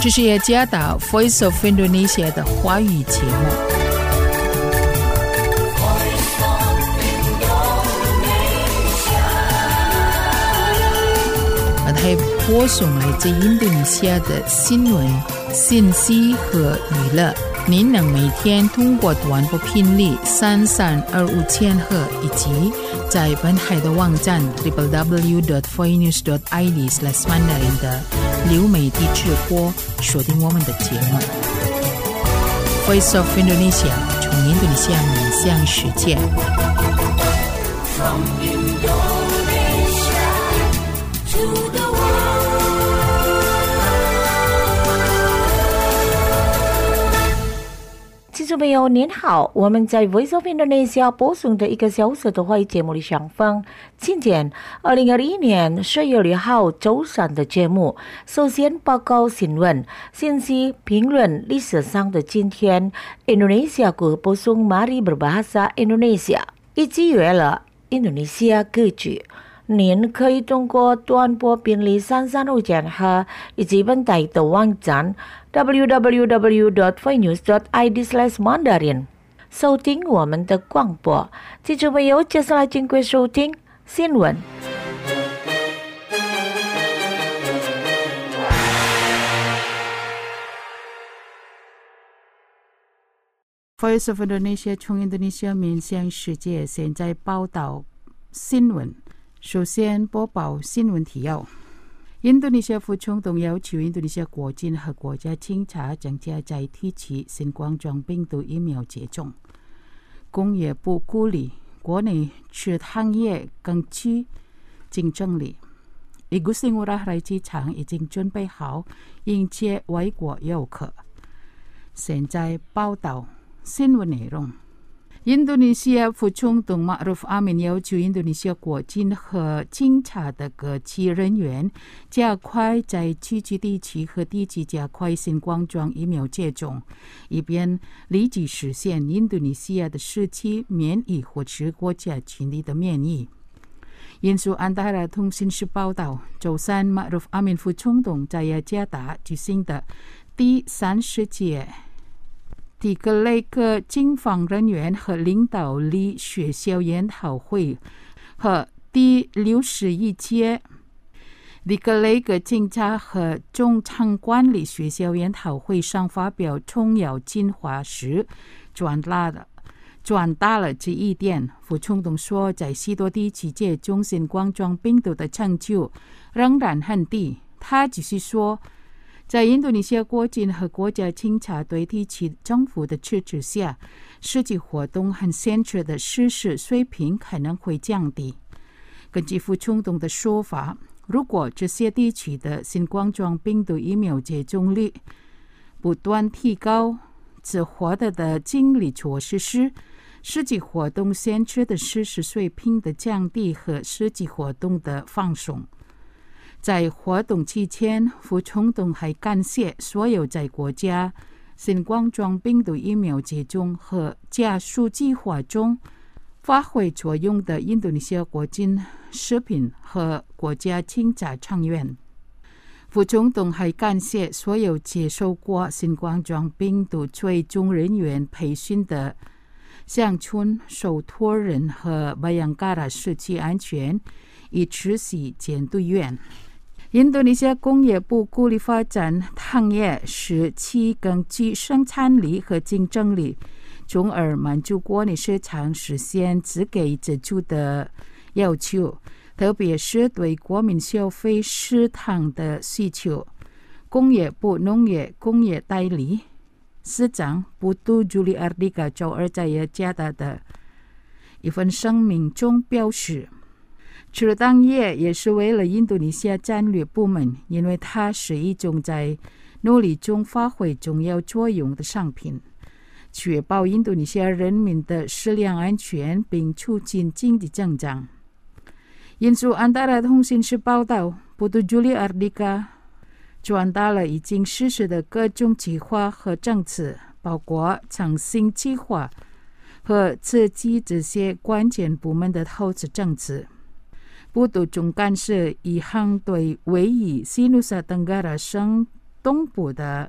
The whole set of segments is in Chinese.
这是雅加达 Voice of Indonesia 的华语节目。还播送来自印度尼西亚的新闻、信息和娱乐。您能每天通过短波频率3325千赫以及在本海的网站 www.voinews.id/mandarin 的流媒体直播收听我们的节目。Voice of Indonesia 从印度尼西亚面向世界。From Indonesia to the 听众朋友您好，我们在 Voice of Indonesia 播送的1个小时的华语节目里上方。今天2021年10月6号周三的节目，首先报告新闻、信息、评论历史上的今天 Indonesia 国播送 Mari Berbahasa Indonesia 以及约了印度尼西亚歌曲。您可以通过短波频率3325千赫以及本台的网站 www.voinews.id/mandarin 收听我们的广播。听众朋友，接下来请贵收听新闻。 Voice of Indonesia 从印度尼西亚面向世界，现在报道新闻。首先播报新闻提要。印度尼西亚副总统要求印度尼西亚国军和国家警察增加在提起新冠状病毒疫苗接种。工业部鼓励国内制行业更具竞争力。Igusti Ngurah Rai机场已经准备好迎接外国游客。现在报道新闻内容。印度尼西亚副总统 Ma'ruf Amin 要求印度尼西亚国军和警察的各级人员加快在区域地区和地区加快新冠状疫苗接种，以便立即实现印度尼西亚的社区免疫或是国家群体的免疫。引述安达拉通讯社报道，周三 Ma'ruf Amin 副总统在雅加达举行的第30届第格雷格警方人员和领导力学校研讨会和第61届第格雷格警察和中场管理学校研讨会上发表重要精华时，转达了这一点。副总统说，在许多地区接种新冠状病毒的成就仍然很低。他只是说，在印度尼西亚国军和国家警察对地区政府的支持下，实际活动很显著的实施水平可能会降低。根据副总统的说法，如果这些地区的新冠状病毒疫苗接种率不断提高，此获得的经历措施是实际活动显著的实施水平的降低和实际活动的放松。在活动期间，副总统还感谢所有在国家新冠状病毒疫苗接种和加速计划中发挥作用的印度尼西亚国军士兵和国家警察成员。副总统还感谢所有接受过新冠状病毒追踪人员培训的乡村受托人和巴扬嘎拉社区安全以持续监督员。印度尼西亚工业部鼓励发展行业，使其更具生产力和竞争力，从而满足国内市场实现自给自足的要求，特别是对国民消费市场的需求。工业部农业工业代理司长布杜朱利阿迪卡周二在雅加达的一份声明中表示，制糖业也是为了印度尼西亚战略部门，因为它是一种在努力中发挥重要作用的商品，确保印度尼西亚人民的食粮安全并促进经济增长。引述安达拉通讯社报道，布杜朱利阿迪卡转达了已经实施的各种计划和政策，包括创新计划和刺激这些关键部门的投资政策。部都总干事一行对位于西努萨登加拉省东部的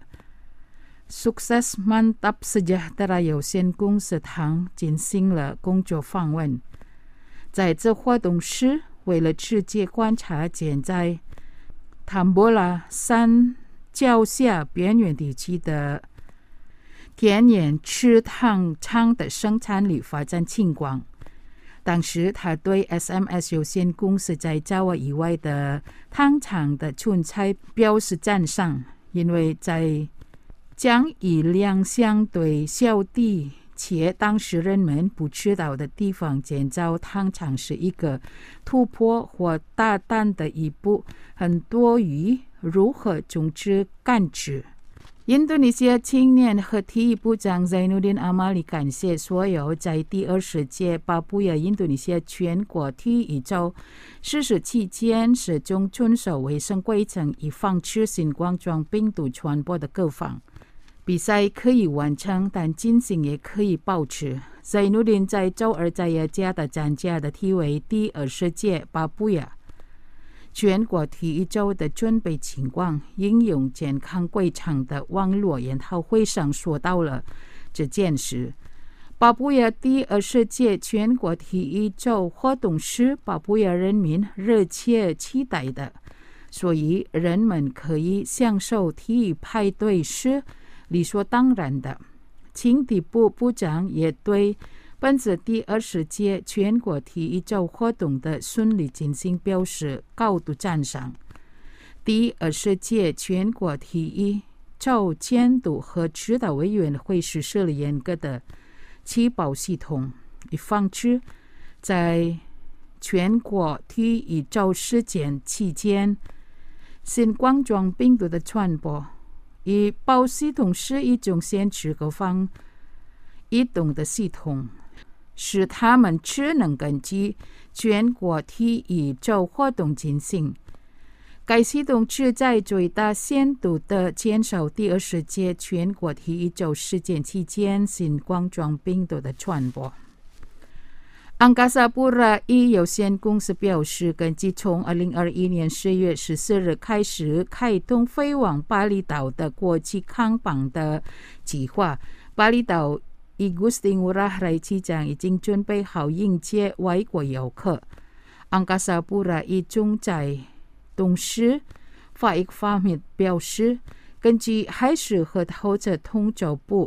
Sukses Mantap Sejahtera 有限公司堂进行了工作访问。在这活动时，为了直接观察建在坦博拉山脚下边缘地区的田野吃糖厂的生产力发展情况。当时他对 SMS 有限公司在爪哇以外的糖厂的存在表示赞赏，因为在将以量相对小地且当时人们不知道的地方建造糖厂是一个突破或大胆的一步，很多于如何种植甘蔗。印度尼西亚青年和体育部长 Zainuddin Amali 感谢所有在第20届巴布亚印度尼西亚全国体育周实施期间始终遵守卫生规程，以防止新冠状病毒传播的各方。比赛可以完成，但进行也可以保持。Zainuddin 在周二在雅加达参加的题为第20届巴布亚全国体育周的准备情况应用健康规程的网络研讨会上说到了这件事。巴布亚第20届全国体育周活动是巴布亚人民热切期待的，所以人们可以享受体育派对是理所当然的。青体部部长也对本次第20届全国体育周活动的顺利进行表示高度赞赏。第20届全国体育周监督和指导委员会实施了严格的起保系统，以防止在全国体育周事件期间新冠状病毒的传播。以保系统是一种限制各方移动的系统，使他们只能根据全国体育周活动进行。该系统旨在最大限度地减少第20届全国体育周事件期间新冠状病毒的传播。Angkasa Pura I 有限公司表示，根据从2021年10月14日开始开通飞往巴厘岛的国际航班的计划，巴厘岛 Igusti Ngurah Rai 机场已经准备好迎接外国游客。Angkasa Pura I 总裁董事Faik Fahmi 表示，根据海事和投资统筹部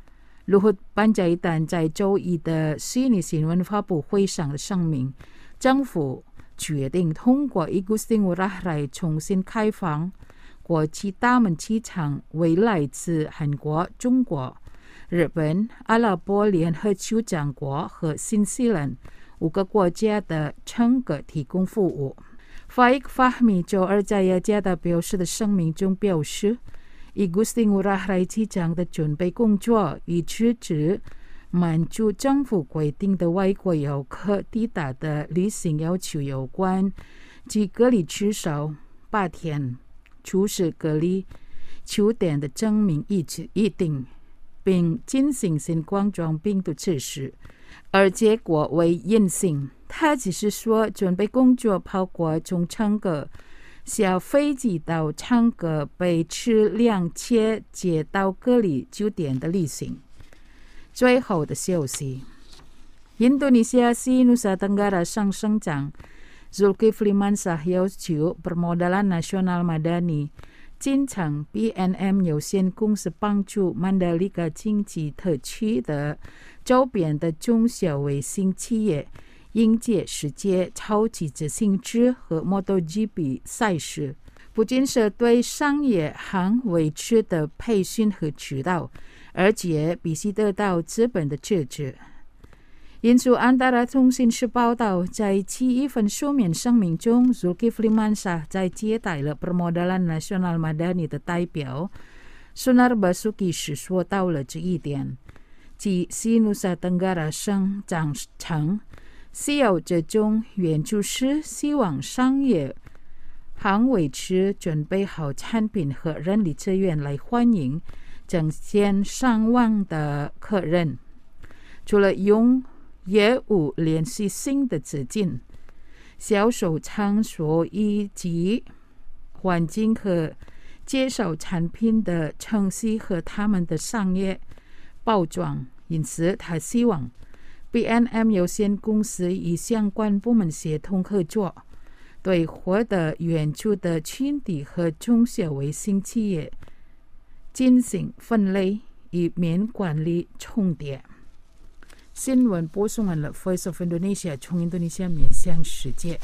Luhut Panjaitan 在周一的悉尼新闻发布会上的声明，政府决定通过 Igusti Ngurah Rai 重新开放国际大门机场，为来自韩国、中国、日本、阿拉伯联合酋长国和新西兰5个国家的乘客提供服务。Faik Fahmi 周二在雅加达表示的声明中表示，Igusti Ngurah Rai 机场的准备工作以支持满足政府规定的外国游客抵达的旅行要求有关，即隔离至少8天、出示隔离酒店的证明一定，并进行新冠状病毒测试，而结果为阴性。他只是说，准备工作包括从乘客下飞机到乘客被质量且接到隔离酒店的旅行。最后的消息，印度尼西亚西努萨登加拉省省长 Zulkifli Mansah 要求 Permodalan Nasional Madani 进场 BNM 有限公司帮助曼德里加经济特区的周边的中小微型企业迎接世界超级自行车和 MotoGP 赛事，不仅是对商业行维持的培训和指导，而且必须得到资本的支持。引述安达拉通讯社报道，在其一份书面声明中 Zulkifli Mansah 在接待了 Permodalan Nasional Madani 的代表 Sunar Basuki 时说到了这一点，即西努萨登加拉省长城需要这种援助时，希望商业行维持准备好产品和人力资源来欢迎整千上万的客人。除了用业务联系新的资金、销售场所以及环境和介绍产品的程序和他们的商业包装，因此他希望 B&M 有限公司与相关部门协同合作，对获得援助的群体和中小微型企业进行分类，以免管理重叠。新闻播送完了 Voice of Indonesia 从印度尼西亚面向世界。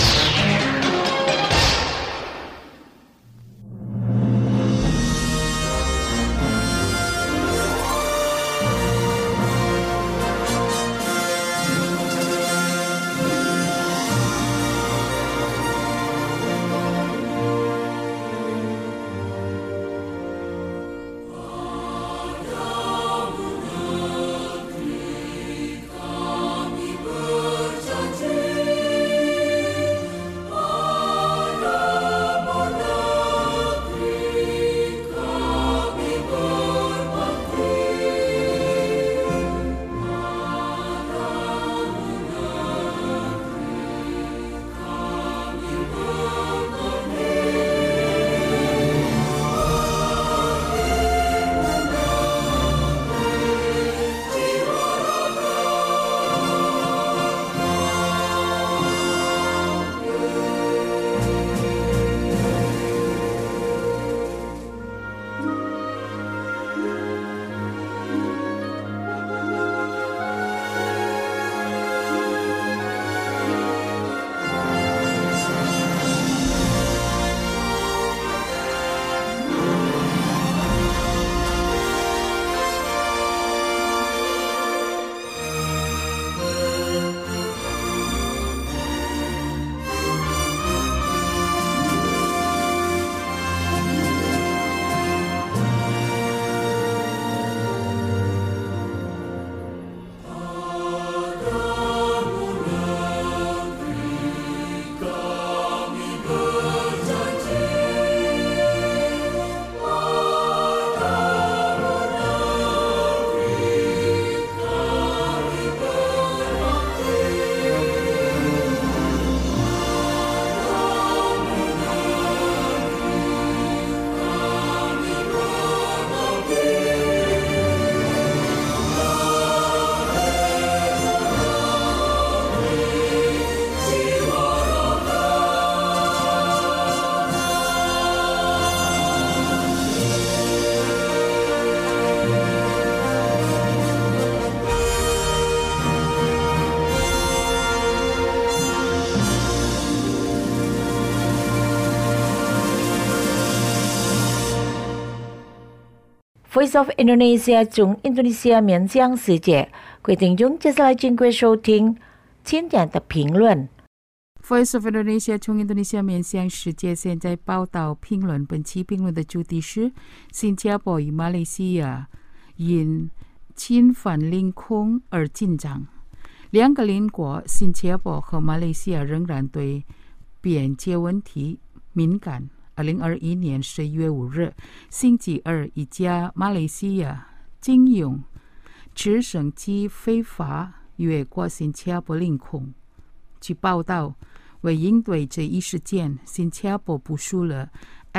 Voice of Indonesia 从印度尼西亚面向世界，各位听众，接下来请各位收听今天的评论。 Voice of Indonesia 从印度尼西亚面向世界，现在报道评论。本期评论的主题是新加坡与马来西亚因侵犯领空而紧张。两个邻国新加坡和马来西亚仍然对边界问题敏感。2021年11月5日，星期二，一架马来西亚军用直升机非法越过新加坡领空。据报道，为应对这一事件，新加坡部署了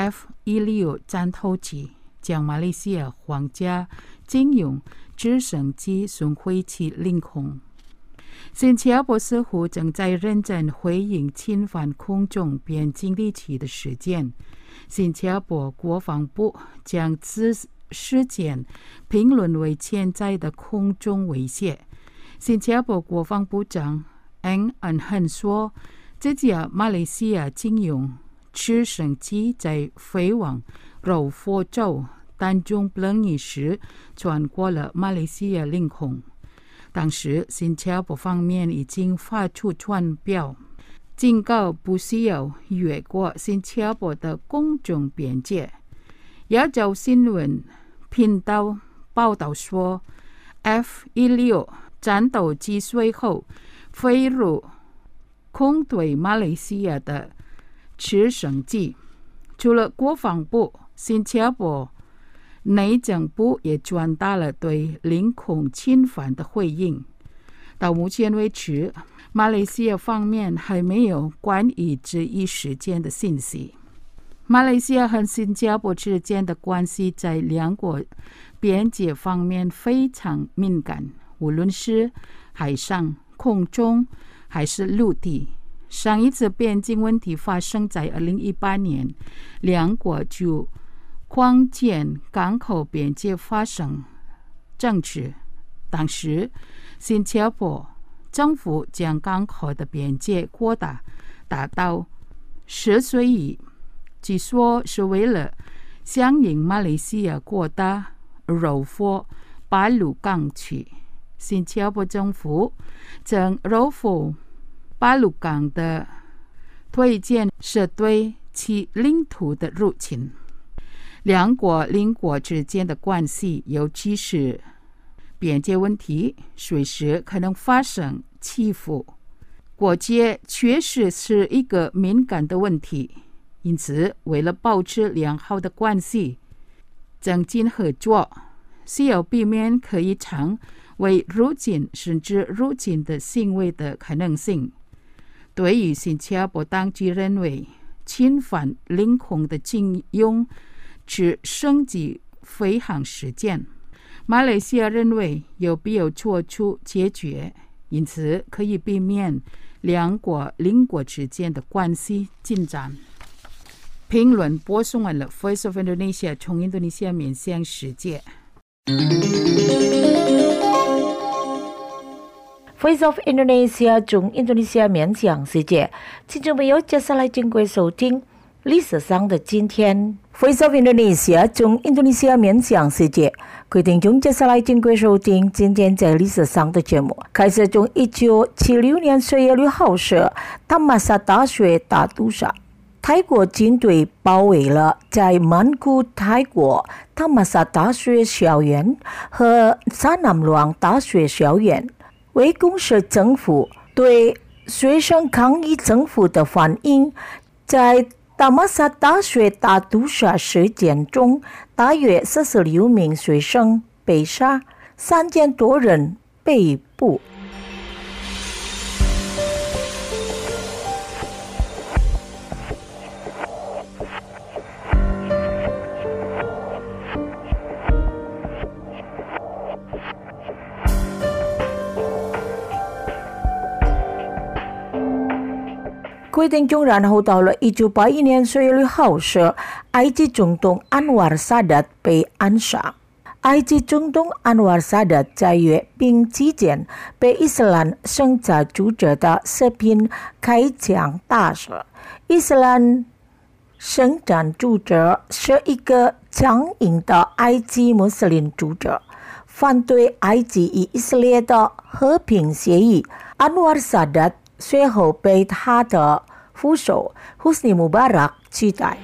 F-16战斗机，将马来西亚皇家军用直升机送回其领空。新加坡似乎正在认真回应侵犯空中边境地区的事件。新加坡国防部将此事件评论为潜在的空中威胁。新加坡国防部长恩恩汉说，这架马来西亚军用直升机在飞往柔佛州丹中布楞尼时穿过了马来西亚领空。当时新加坡方面已经发出传票，警告不需要越过新加坡的空中边界。亚洲新闻频道报道说， F-16战斗机随后飞入空对马来西亚的直升机。除了国防部，新加坡内政部也转达了对领空侵犯的回应。到目前为止，马来西亚方面还没有关于这一事件的信息。 马来西亚和新加坡之间的关系在两国边界方面非常敏感，无论是海上、空中还是陆地。上一次边境问题发生在2018年，两国就关键港口边界发生争执。当时新加坡政府将港口的边界扩大达到10岁里，据说是为了响应马来西亚扩大柔佛巴鲁港区。新加坡政府将柔佛巴鲁港的推荐是对其领土的入侵。两国邻国之间的关系，尤其是边界问题，随时可能发生起伏。国界确实是一个敏感的问题，因此为了保持良好的关系，增进合作，需要避免可以成为入侵甚至入侵的行为的可能性。对于新加坡当局认为侵犯领空的禁用只升级飞航事件，马来西亚认为有必要做出解决，因此可以避免两国邻国之间的关系进展。评论播送完了 Voice of Indonesia 从印度尼西亚面向世界。 Voice of Indonesia 从印度尼西亚面向世界，听众朋友，接下来经过收听历史上的今天。Voice of Indonesia 从印度尼西亚面向世界，各位听众，接下来经过收听今天在历史上的节目。开始从1976年10月6号时，塔玛萨大学大屠杀，泰国军队包围了在曼谷泰国塔玛萨大学校园和沙南朗大学校园。围攻是政府对学生抗议政府的反应。在塔玛萨大学大屠杀事件中，大约46名学生被杀，3000多人被捕。各位听众，然后到了1981年10月6号时，埃及总统安瓦尔萨达被暗杀。埃及总统安瓦尔萨达在阅兵期间被伊斯兰圣战组织的士兵开枪打死。伊斯兰圣战组织是一个强硬的埃及穆斯林组织，反对埃及与以色列的和平协议。安瓦尔萨达随后被他的副手胡斯尼穆巴拉克取代。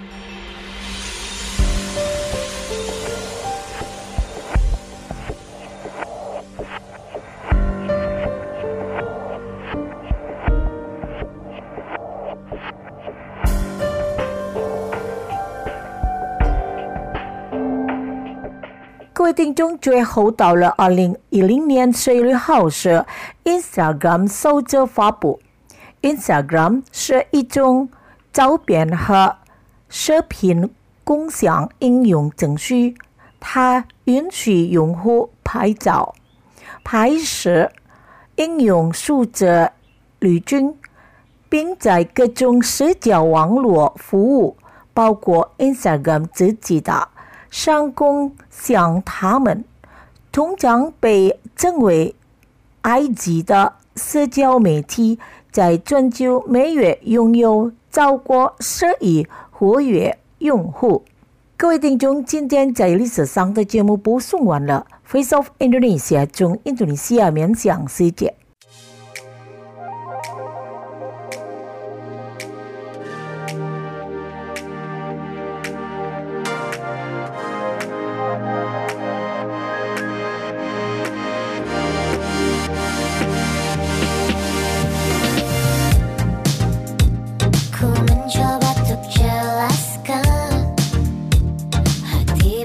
各位听众，最后到了2010年10月6号时 ，Instagram 首次发布。Instagram 是一种照片和视频共享应用程序，它允许用户拍照、拍摄、应用数字滤镜，并在各种社交网络服务，包括 Instagram 自己的，上共享它们，通常被称为埃及的社交媒体。在全球每月拥有超过10亿活跃用户。各位听众，今天在历史上的节目播送完了。Voice of Indonesia 从印度尼西亚面向世界。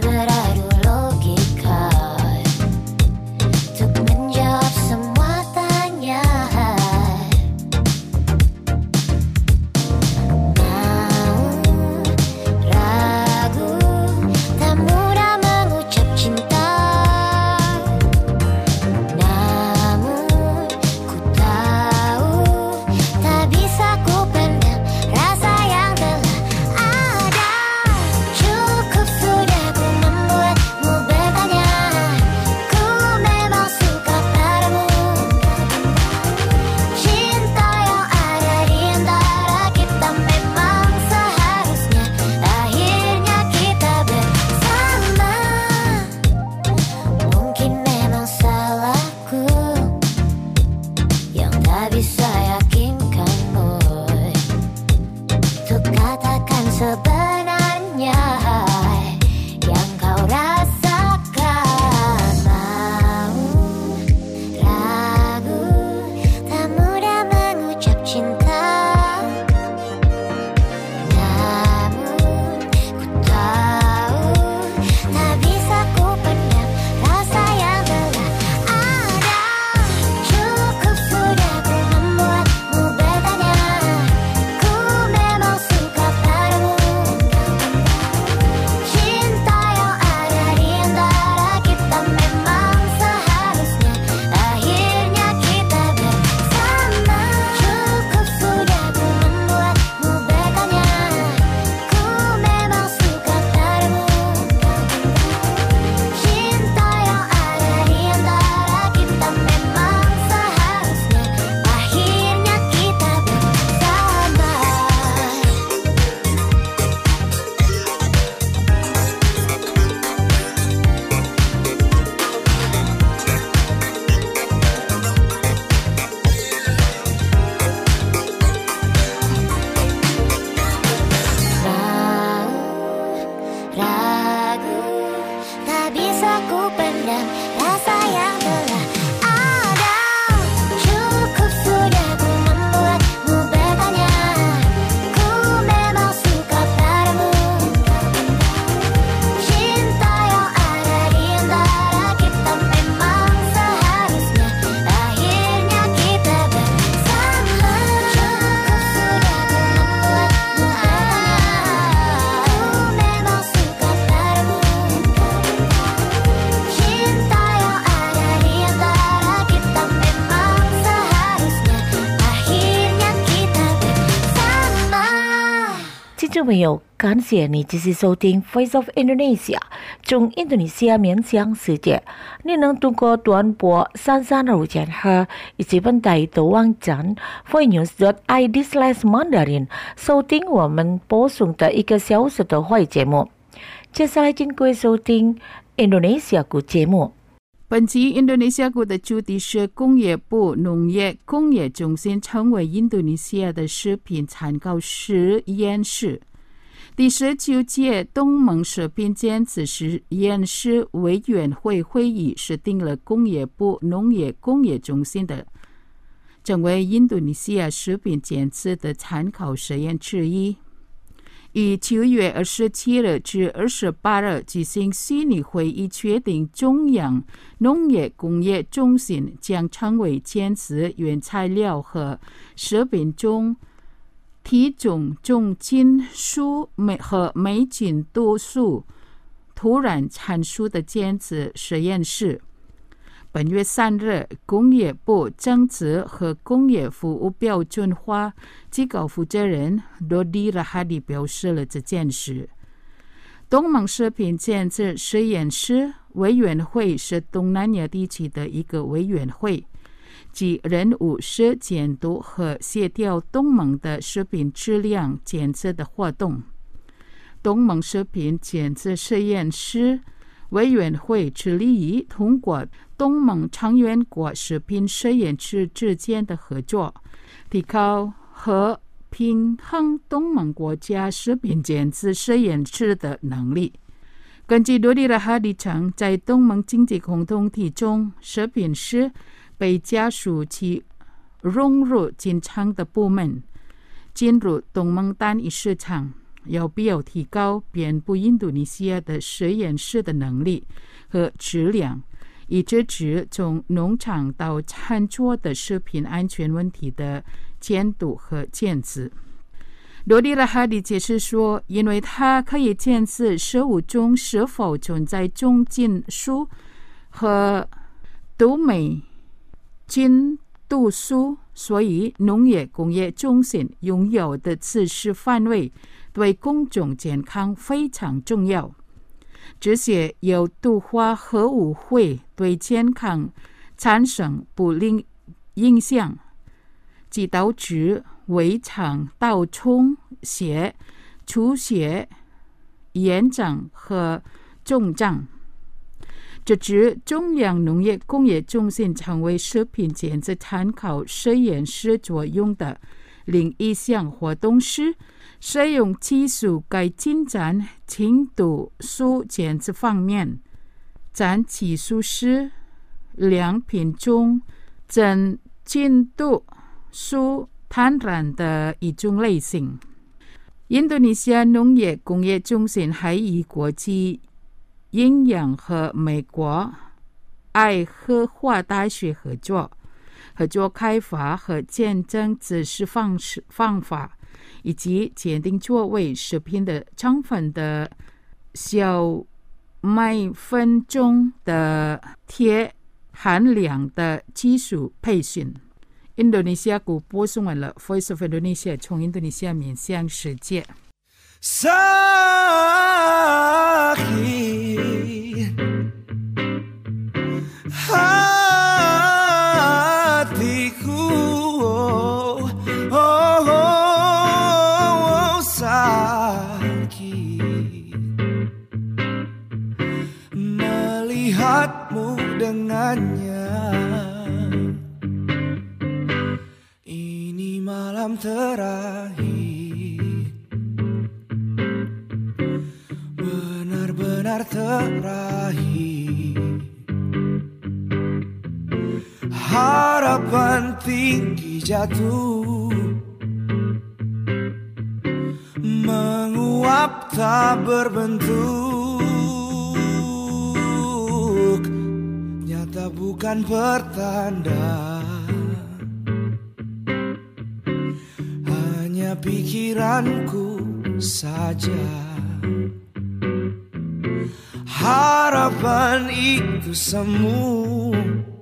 Untuk menjawab semua tanya tak bisa yakinkan boy untuk katakan sebenarnya yang kau rasakan. Mau ragu, tak mudah mengucap cinta. Namun ku tahu tak bisa ku pendam rasa yang telah ada. Cukup sudah ku membuatmu bertanya. Ku memang suka padamu. Cinta yang ada di antara kita memang seharusnya akhirnya kita bersama. Cukup sudah ku membuatmu bertanya. Ku memang suka padamu. Cinta yang ada di antara kita memang seharusnya akhirnya kita bersama. Ragu, tak bisa ku pendam rasa yang telah ada. Cukup sudah ku membuatmu bertanya. Ku memang suka padamu. Cinta yang ada di antara kita memang seharusnya akhirnya kita bersama. Cukup sudah ku membuatmu bertanya. Ku memang suka padamu. Cinta yang ada di antara kita memang seharusnya akhirnya kita bersama。 听众朋友，感谢你继续收听 Voice of Indonesia 中印度尼西亚面向世界。你能通过短波33.5千赫以及本台的网站 voinews.id/mandarin 收听我们播送的1个小时的华语节目。接下来，请各位收听印度尼西亚语节目。 本集印度尼西亚国的主题是工业部农业工业中心成为印度尼西亚的食品参考实验室。第19届东盟食品检测实验室委员会会议是定了工业部农业工业中心的成为印度尼西亚食品检测的参考实验之一。于9月27日至28日举行虚拟会议，确定中央农业工业中心将成为检测原材料和食品中体重重金属和霉菌毒素突然参数的检测实验室。本月3日，工业部政策和工业服务标准化机构负责人罗迪拉哈迪表示了这件事。东盟食品检测实验室委员会是东南亚地区的一个委员会，其任务是监督和协调东盟的食品质量检测的活动。东盟食品检测实验室委员会致力于通过东盟成员国食品实验室之间的合作，提高和平衡东盟国家食品检测实验室的能力。根据罗迪拉哈迪称，在东盟经济共同体中，食品室被加速其融入进程的部门，进入东盟单一市场。有必要提高遍布印度尼西亚的实验室的能力和质量，以支持从农场到餐桌的食品安全问题的监督和检测。罗迪拉哈迪解释说，因为它可以检测食物中是否存在重金属和毒霉菌毒素，所以农业工业中心拥有的此事范围对公众健康非常重要。这些有毒化合物会对健康产生不利影响，即导致胃肠道充血、出血、炎症和肿胀。 这指中央农业工业中心成为食品检测参考实验室作用的另一项活动是使用技术该进展轻度数检测方面，占技术是良品中增进度数坦然的一种类型。印度尼西亚农业工业中心还与国际营养和美国爱荷华大学合作开发和见证知识方法，以及鉴定作为食品的成分的小麦粉中的铁含量的技术培训。印度尼西亚国播送完了 Voice of Indonesia 从印度尼西亚面向世界。 Sakit hatiku, sakit melihatmu dengannya. Ini malam terakhir, benar terakhir. Harapan tinggi jatuh, menguap tak berbentuk, nyata bukan pertanda, hanya pikiranku saja. Harapan itu semu,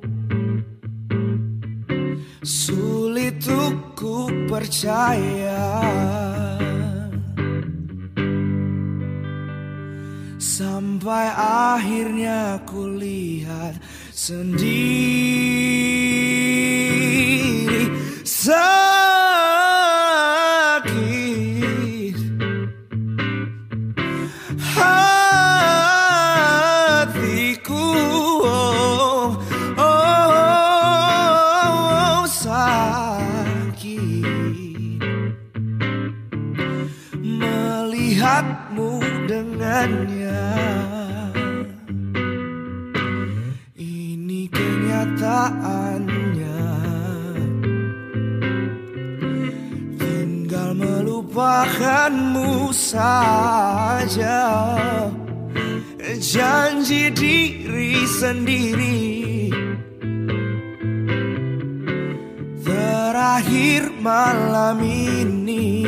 sulit untuk ku percaya. Sampai akhirnya ku lihat sendiri. Sakit hatiku, sakit melihatmu dengannya. Ini kenyataannya, tinggal melupakanmu saja. Janji diri sendiri, terakhir malam ini.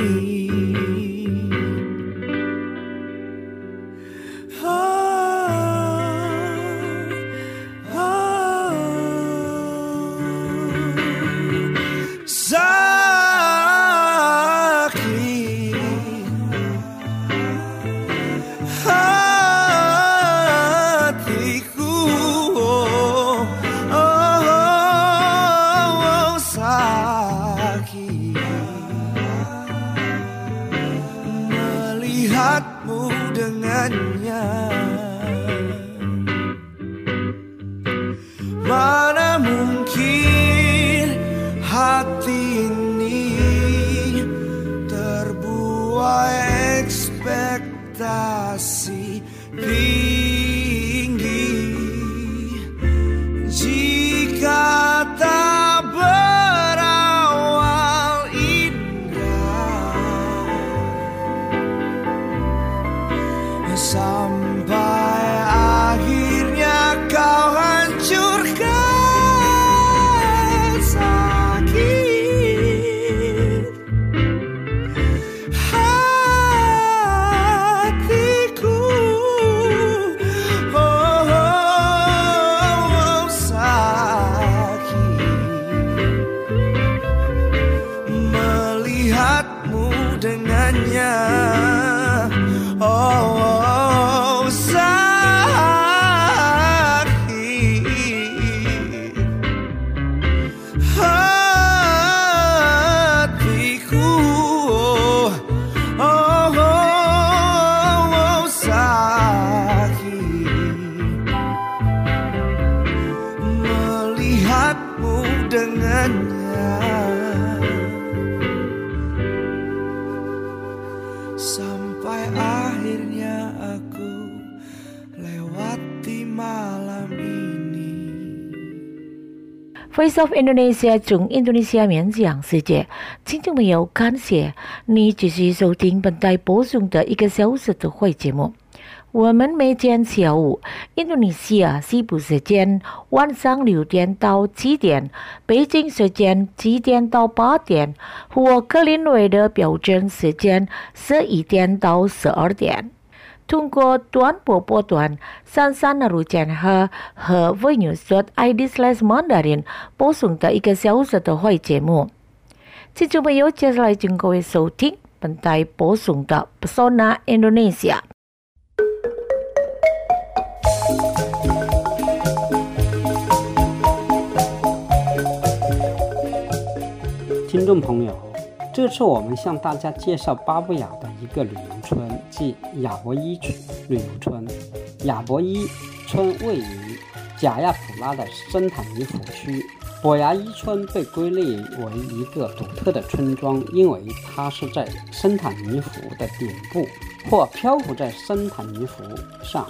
Melihatmu dengannya, mana mungkin hati ini terbuai ekspektasi tinggi, jika tak berawal indah. kenangannya sampai akhirnya aku lewati malam ini。 Voice of Indonesia 中印度尼西亚面讲世界，听众朋友，感谢你继续收听本台播送的1个小时的会节目。我们每天下午印度尼西亚西部时间晚上6点到7点，北京时间7点到8点，或格林威的标准时间11点到12点。通过短波波段33.5和 VNews.ID/Mandarin 播送的1个小时的会节目。听众朋友，接下来请各位收听本台播送的 Pesona Indonesia。 听众朋友，这次我们向大家介绍巴布亚的一个旅游村，即亚博伊旅游村。亚博伊村位于贾亚普拉的森坦尼福区。博亚伊村被归类为一个独特的村庄，因为它是在森坦尼福的顶部或漂浮在森坦尼福上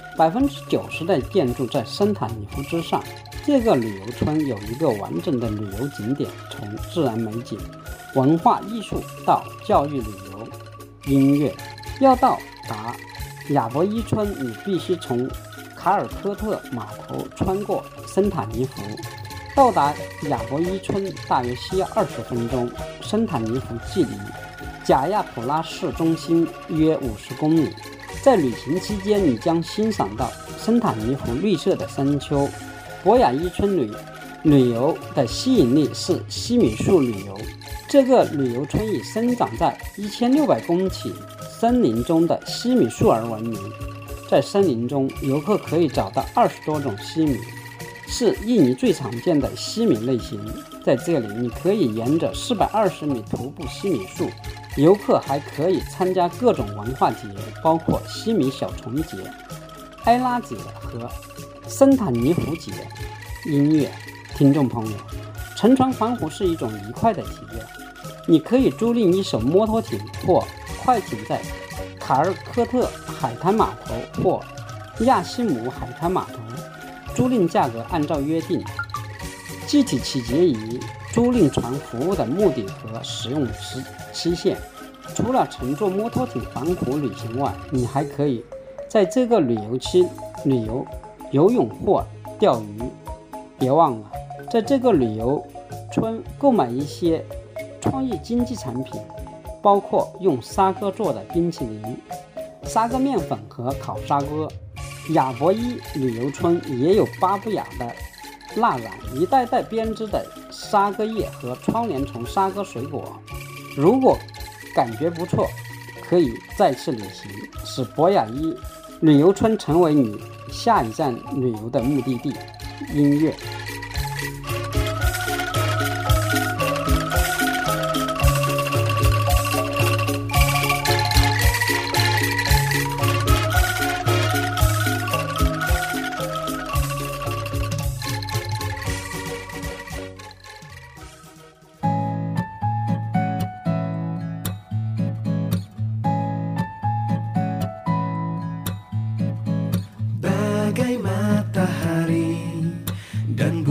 ，90%的建筑在森坦尼福之上。这个旅游村有一个完整的旅游景点，从自然美景、文化艺术到教育旅游、音乐。要到达亚博伊村，你必须从卡尔科特码头穿过森坦尼福。到达亚博伊村大约需要20分钟。森坦尼福距离贾亚普拉市中心约50公里。在旅行期间，你将欣赏到森坦尼福绿色的山丘。博亚伊村旅游的吸引力是西米树旅游。这个旅游村以生长在1600公顷森林中的西米树而闻名。在森林中，游客可以找到20多种西米，是印尼最常见的西米类型。在这里，你可以沿着420米徒步西米树。游客还可以参加各种文化节，包括西米小虫节、埃拉节和森坦尼福节。音乐，听众朋友，乘船环湖是一种愉快的体验。你可以租赁一艘摩托艇或快艇，在卡尔科特海滩码头或亚西姆海滩码头。租赁价格按照约定，具体取决于租赁船服务的目的和使用期限。除了乘坐摩托艇环湖旅行外，你还可以在这个旅游区旅游、游泳或钓鱼。别忘了，在这个旅游村购买一些创意经济产品，包括用沙哥做的冰淇淋、沙哥面粉和烤沙哥。亚博伊旅游村也有巴布亚的蜡染一袋袋编织的沙哥叶和窗帘虫沙哥水果。如果感觉不错，可以再次旅行，使博亚伊旅游村成为你下一站旅游的目的地。音乐， Bagai matahari dan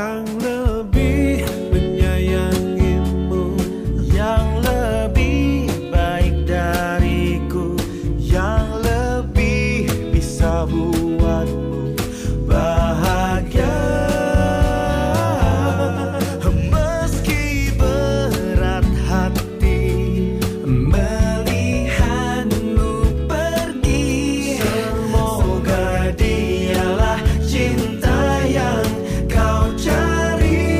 yang lebih menyayangimu, yang lebih baik dariku, yang lebih bisa buatmu bahagia. Meski berat hati melihatmu pergi, semoga dialah cinta yang kau cari.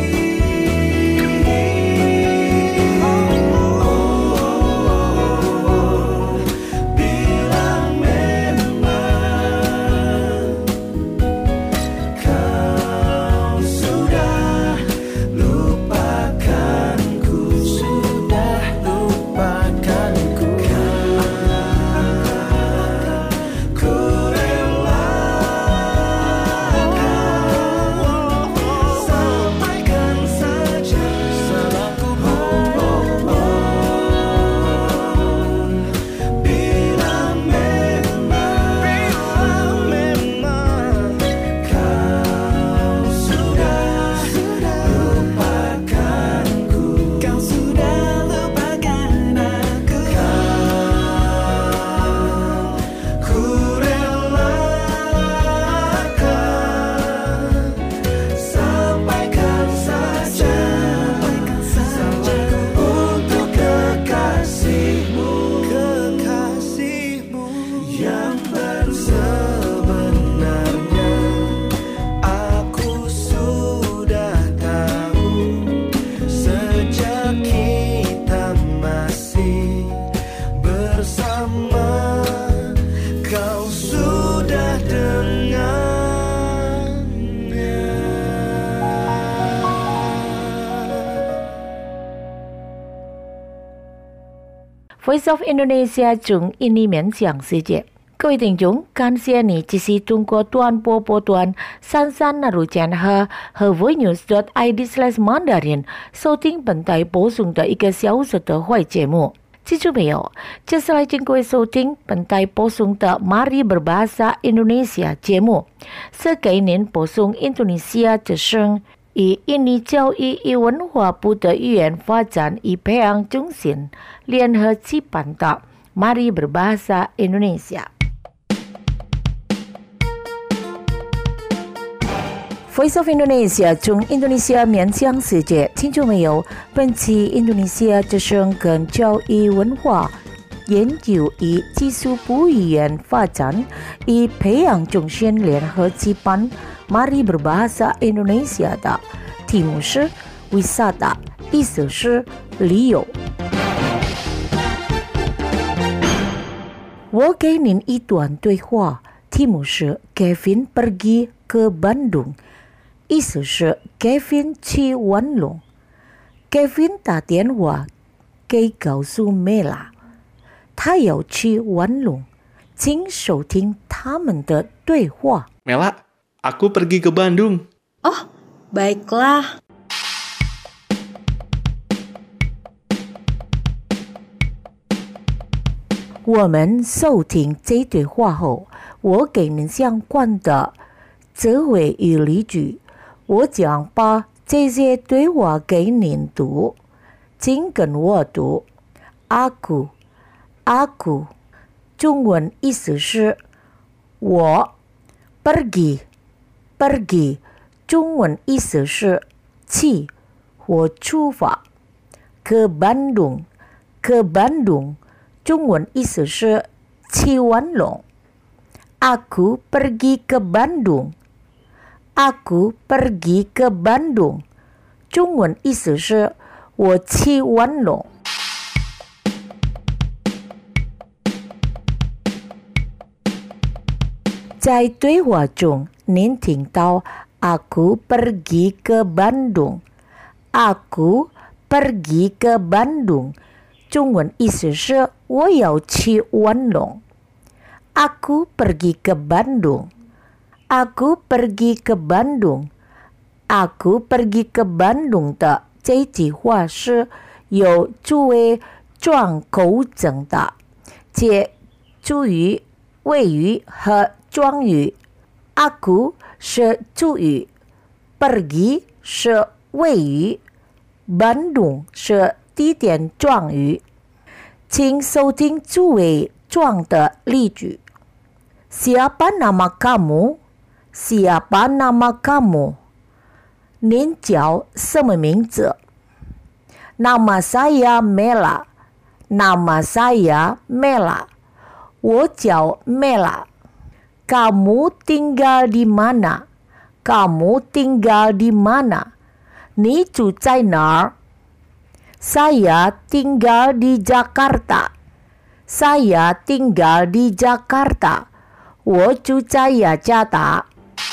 Bila memang kau sudah lupakanku, ku relakan, sampaikan saja salahku. Bila memang kau sudah lupakanku, kau sudah lupakan aku, ku relakan, sampaikan saja salahku untuk kekasihmu yang baru. Sebenarnya aku sudah tahu sejak kita masih bersama, kau sudah dengannya. Voice of Indonesia 中印尼勉强世界。各位听众，感谢你继续通过短波波段3360和 voinews.id/mandarin 收听本台播送的1个小时的会节目。记住没有？接下来请各位收听本台播送的 Mari Berbahasa Indonesia 节目，是给您播送印度尼西亚之声与印尼教育与文化部的语言发展与培养中心联合举办的 Mari Berbahasa Indonesia。Voice of Indonesia 中印度尼西亚面向世界，听众没有？本期印度尼西亚之声跟教育文化研究与技术部语言发展与培养中心联合举办 Mari Berbahasa Indonesia 的题目是 Wisata， 意思是旅游。我给您一段对话，题目是 Kevin pergi ke Bandung， 意思是 Kevin 去玩龙。Kevin 打电话给告诉 Mela， 他要去玩龙，请收听他们的对话。 Mela, aku pergi ke Bandung. Oh, baiklah. 我们收听这对话后，我给您相关的词汇与例句，我将把这些对话给您读，请跟我读。Aku， 中文意思是我。pergi， 中文意思是去或出发。ke Bandung， 中文意思是去玩龙。Aku pergi ke Bandung， 中文意思是我去玩龙。在对话中，您听到 Aku pergi ke Bandung， 中文意思是我要去玩龙。Aku pergi ke Bandung， 的这句话是有作为转口整的，且主语、谓语和状语。Aku 是主语， pergi 是谓语，本动是地点状语。请收听诸位状的例句。Siapa nama kamu? Siapa nama kamu? 您叫什么名字？ Nama saya Mela. Nama saya Mela. 我叫 Mela. Kamu tinggal di mana? Kamu tinggal di mana? 你住在哪儿？ Saya tinggal di Jakarta. Saya tinggal di Jakarta. 我住在雅加达。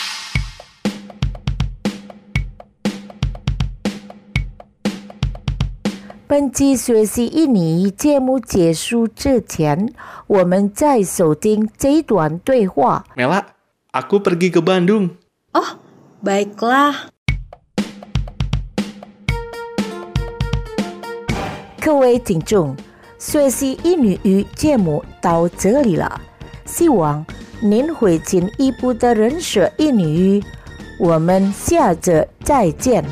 本期学习印尼语节目结束之前，我们再收听这段对话。 Mela, aku pergi ke Bandung. Oh, baiklah. 各位听众，学习印尼语节目到这里了，希望您会进一步的认识印尼语。我们下次再见。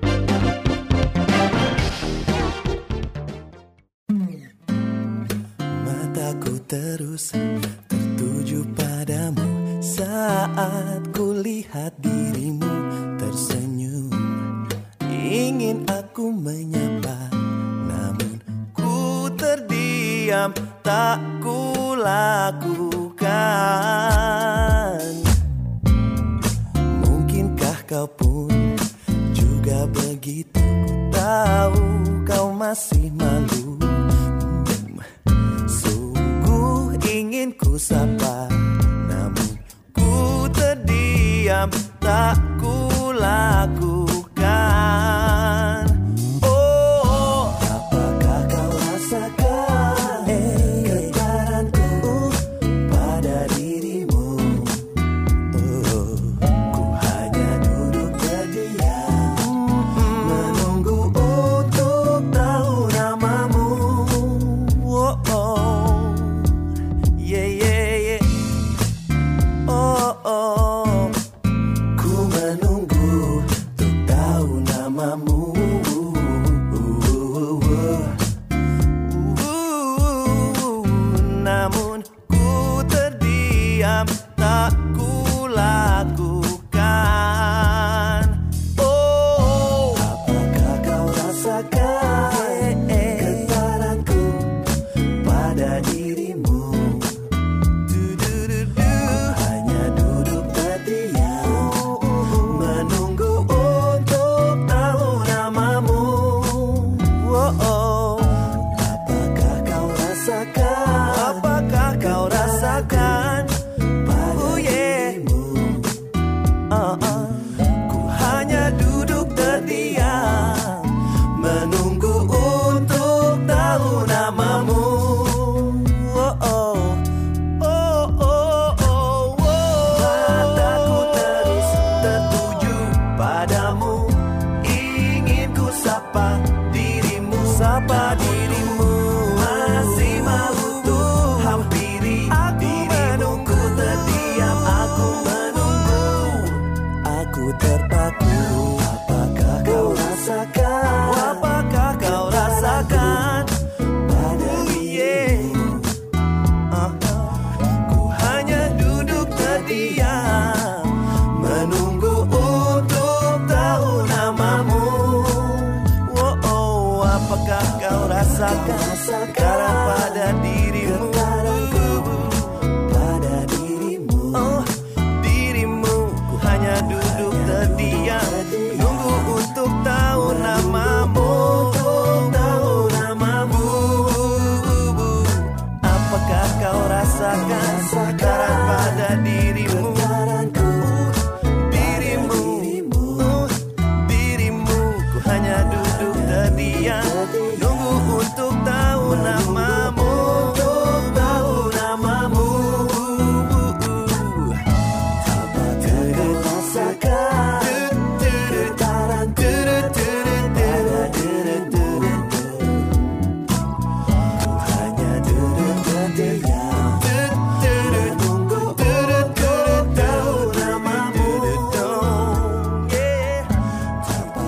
Mataku terus tertuju padamu saat kulihat dirimu tersenyum. Ingin aku menyapa, namun ku terdiam, tak ku lakukan. Mungkinkah kau pun juga begitu? Ku tahu kau masih malu. Sungguh ingin ku sapa, namun ku terdiam, tak ku lakukan. Oh, apakah kau rasakan getaranku pada dirimu? Oh, ku hanya duduk terdiam, menunggu untuk tahu namamu. Oh, oh, yeah, yeah, yeah. Oh, oh, ku menunggu untuk tahu namamu. Namun ku terdiam, tak ku lakukan. Oh, apakah kau rasakan getaranku pada dirimu? Du-du-du-du. Hanya duduk terdiam, menunggu untuk tahu namamu. Oh, oh. Apakah kau rasakan? Apakah kau rasakan pada dirimu? Ku hanya duduk terdiam, menunggu untuk tahu namamu. Oh, oh. Oh, oh, oh, oh. Mataku terus tertuju padamu, ingin ku sapa dirimu, sapa dirimu. Masih malu tuh hampiri dirimu, ku terdiam, aku menunggu, aku terpaku. Apakah kau rasakan? Apakah kau rasakan pada dirimu? Ku hanya duduk terdiam, menunggu untuk tahu namamu. Oh, oh, apakah kau rasakan sekarang pada dirimu? Pada dirimu, oh, dirimu. Ku hanya duduk terdiam, nunggu untuk tahu namamu. Tahu namamu. Apakah kau rasakan sekarang pada dirimu? Dirimu, dirimu. Ku hanya duduk terdiam, nunggu untuk tahu namamu. Tahu namamu. Apakah kau rasakan getaranku pada dirimu? Ku hanya duduk terdiam, menunggu untuk tahu namamu.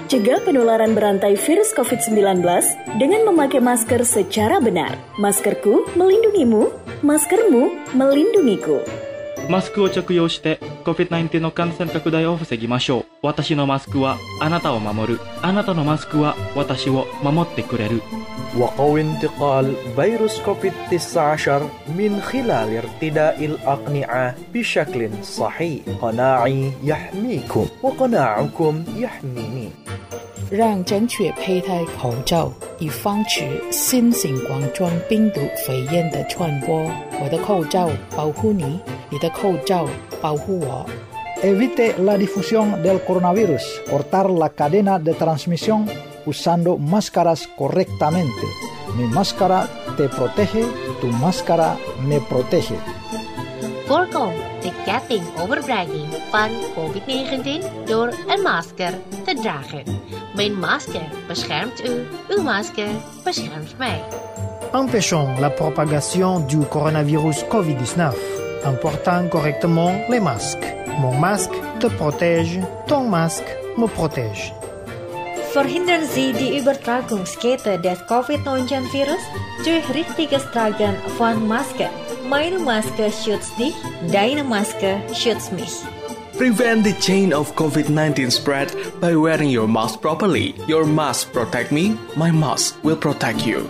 Cegah penularan berantai virus COVID-19 dengan memakai masker secara benar. Maskerku melindungimu, maskermu melindungiku. マスクを着用して COVID-19 の感染拡大を防ぎましょう。私のマスクはあなたを守る。あなたのマスクは私を守ってくれる。 وقوي انتقال فيروس كوفيد-19 من خلال ارتداء الأقنعة بشكل صحيح. قناعي يحميكم وقناعكم يحميني. 让正确佩戴口罩，以防止新型冠状病毒肺炎的传播。我的口罩保护你，你的口罩保护我。 Evite la difusión del coronavirus. Cortar la cadena de transmisión usando máscaras correctamente. Mi máscara te protege, tu máscara me protege. Voorkom de ketting overbrenging van COVID-19 door een masker te dragen. Mijn masker beschermt u, uw masker beschermt mij. Empêchons la propagation du coronavirus COVID-19 en portant correctement les masques. Mon masque te protège, ton masque me protège. Verhindern Sie die Übertragungskette des COVID-19-Virus durch richtiges Tragen von Masken. Meine Maske schützt dich, deine Maske schützt mich. Prevent the chain of COVID-19 spread by wearing your mask properly. Your mask protect me, my mask will protect you.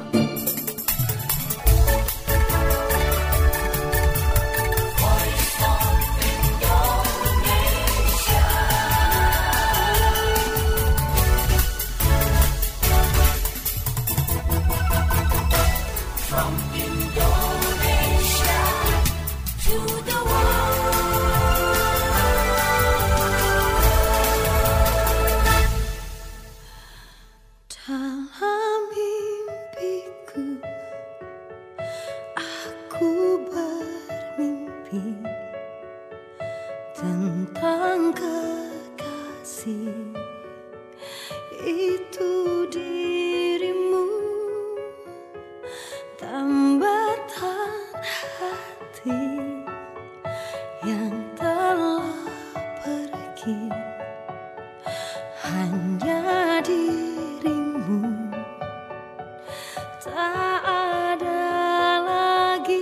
Dalam mimpiku, aku bermimpi tentang kekasih itu dirimu, tambatan hati yang telah pergi, hanya dirimu, tak ada lagi,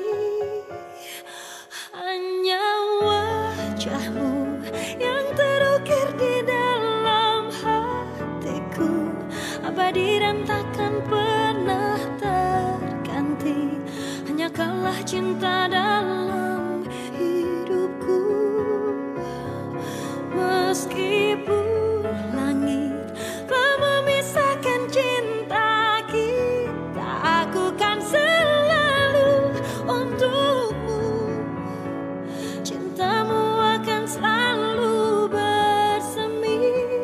hanya wajahmu yang terukir di dalam hatiku, abadi dan takkan pernah terganti, hanya kaulah cinta dalam hidupku. Meskipun langit telah memisahkan cinta kita, aku kan selalu untukmu. Cintamu akan selalu bersemi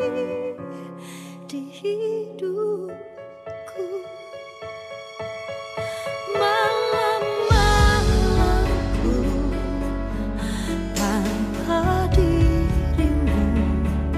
di hidupku. Malam-malamku tanpa dirimu,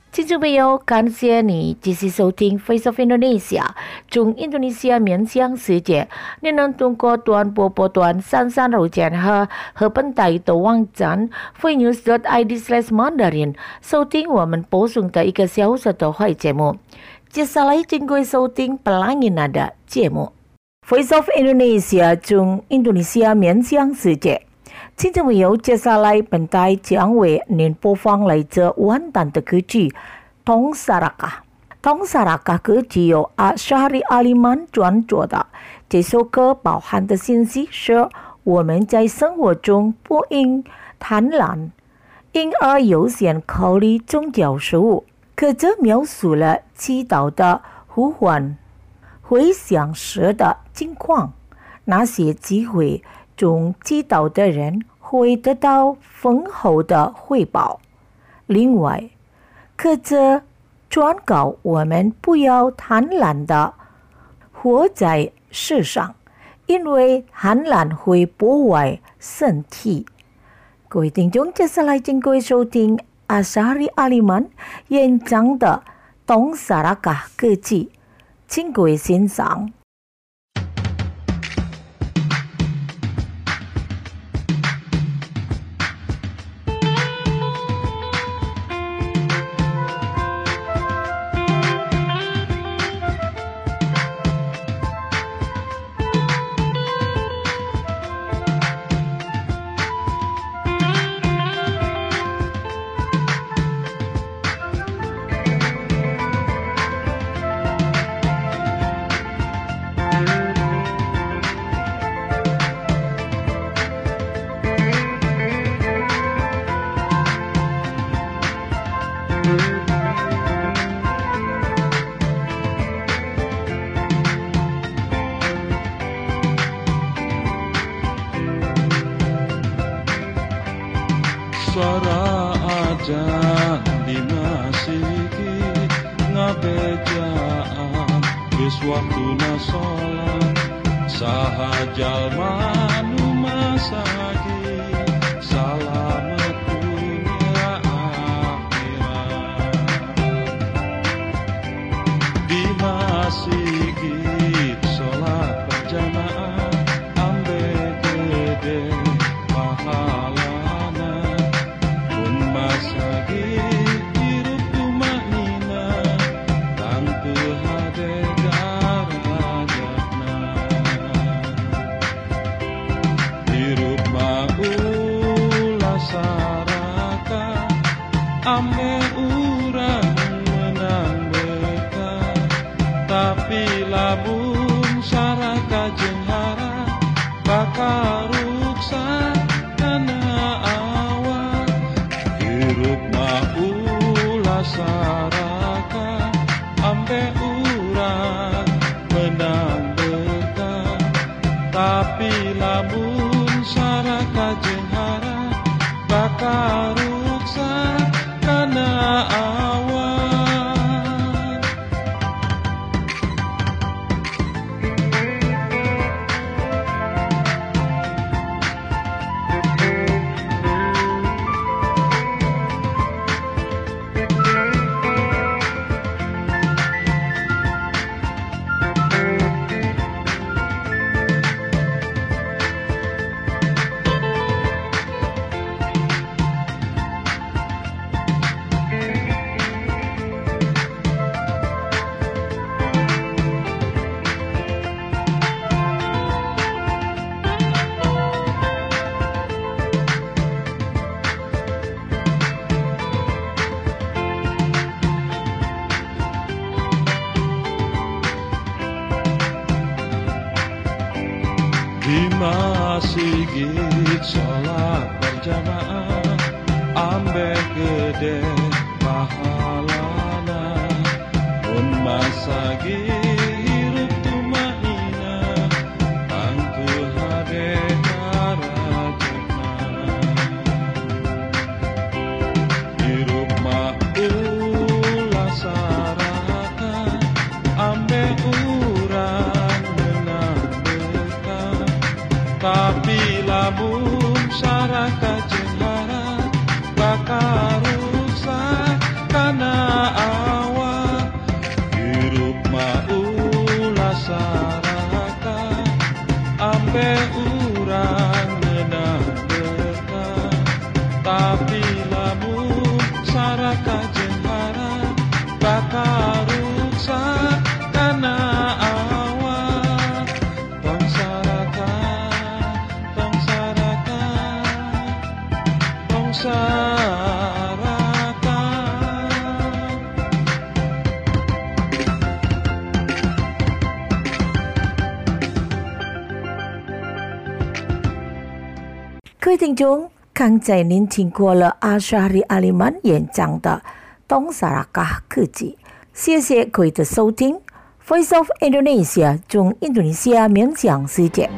听众朋友，感谢你继续收听 Voice of Indonesia 中印度尼西亚面向世界。你能通过短波波段33路线和本台的网站 voinews.id/Mandarin 收听我们播送的1个小时的会节目。接下来请各位收听 Pelangi Nada 节目。Voice of Indonesia 中印度尼西亚面向世界。听众朋友，接下来本台将为您播放来自万丹的歌曲《Tong Saraka》。Tong Saraka 歌曲由阿沙里阿里曼创作的。这首歌包含的信息是：我们在生活中不应贪婪，因而优先考虑宗教事务。歌词描述了祈祷的呼唤、回想时的境况，那些机会中祈祷的人会得到丰厚的回报。另外，歌词劝告我们不要贪婪地活在世上，因为贪婪会破坏身体。各位听众，接下来请各位收听阿沙里阿里曼演唱的《Tong Saraka》歌曲，请各位欣赏。 Suara ajan dimasiki ngabejaan geus waktuna sholat sahajal manu masagi salamet dunia akhirat dimasiki sholat berjamaah ambe gede pahala masagi hirup tumanina tantu hade darajatna hirup maulah saraka ame urang menang beta tapi lamun saraka jeung hara kakaruksa kana saraka ambe urang menang berkah tapi lamun saraka jeung hara bakaruksa kana awan. Dimasigit sholat berjamaah ambe gede pahalana mun masagi hirup tumanina tangtu hade darajatna hirup maulah saraka ambe urang menang berkah tapi lamun saraka jeung hara bakaruksa kana Pilamu saraka jenghara bakaruksa kana awa tong saraka tong saraka tong saraka. 各位听众，刚才您听过了阿沙里阿里曼演讲的《东萨拉嘎科技》，谢谢各位的收听。Voice of Indonesia 中印度尼西亚冥想世界。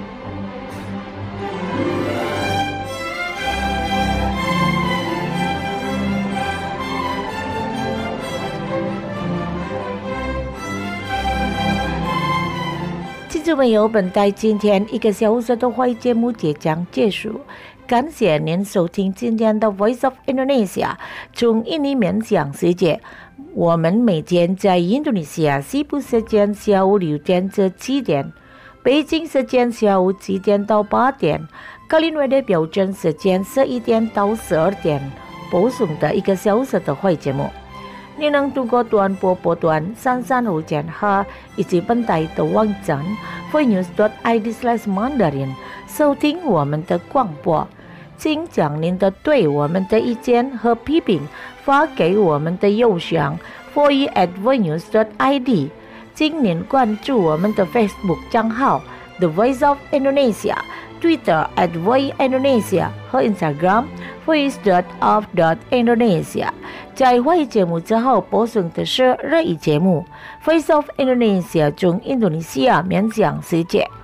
听众朋友，本台今天1个小时的会议节目即将结束，感谢您收听今天的 Voice of Indonesia 中印尼冥想世界。我们每天在印度尼西亚西部时间下午6点至7点，北京时间下午7点到8点，格林威治标准时间11点到12点播送的1个小时的会议节目。你能通过短波波段335减赫以及本台的网站 voinews.id/mandarin 收听我们的广播，请将您的对我们的意见和批评发给我们的邮箱 foi@voinews.id， 请您关注我们的 Facebook 账号 The Voice of Indonesia、Twitter @voindonesia 和 Instagram voice.of.indonesia。 在会议节目之后播送的是热议节目 Voice of Indonesia 中印度尼西亚冥想世界。